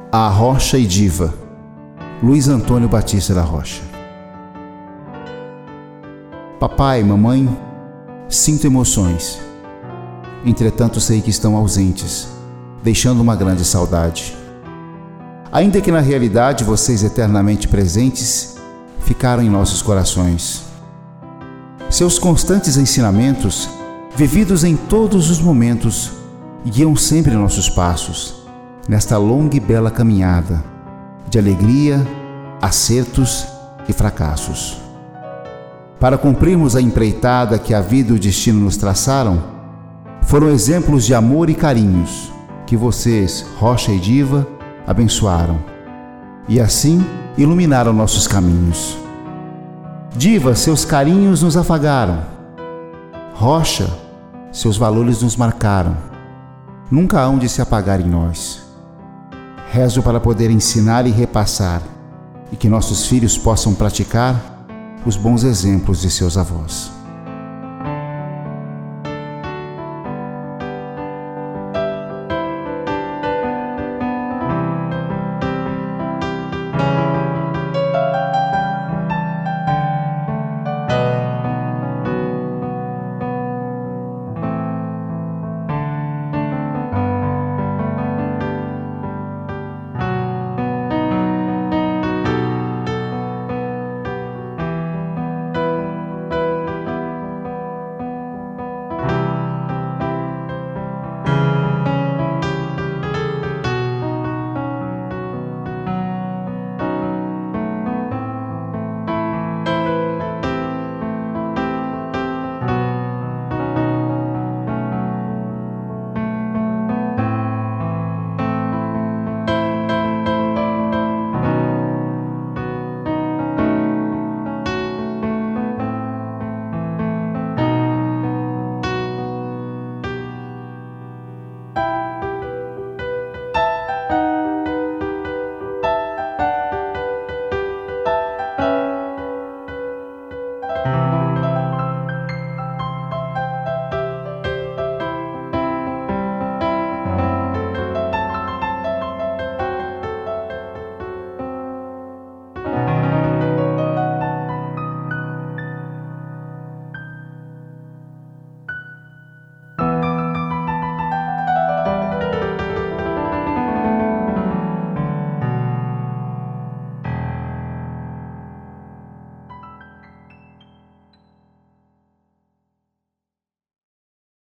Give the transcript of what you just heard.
A Rocha e Diva, Luiz Antônio Batista da Rocha. Papai, mamãe, sinto emoções. Entretanto, sei que estão ausentes, deixando uma grande saudade. Ainda que na realidade vocês eternamente presentes ficaram em nossos corações. Seus constantes ensinamentos, vividos em todos os momentos, guiam sempre nossos passos, nesta longa e bela caminhada, de alegria, acertos e fracassos. Para cumprirmos a empreitada que a vida e o destino nos traçaram, foram exemplos de amor e carinhos que vocês, Rocha e Diva, abençoaram, e assim iluminaram nossos caminhos. Diva, seus carinhos nos afagaram. Rocha, seus valores nos marcaram. Nunca hão de se apagar em nós. Rezo para poder ensinar e repassar, e que nossos filhos possam praticar os bons exemplos de seus avós.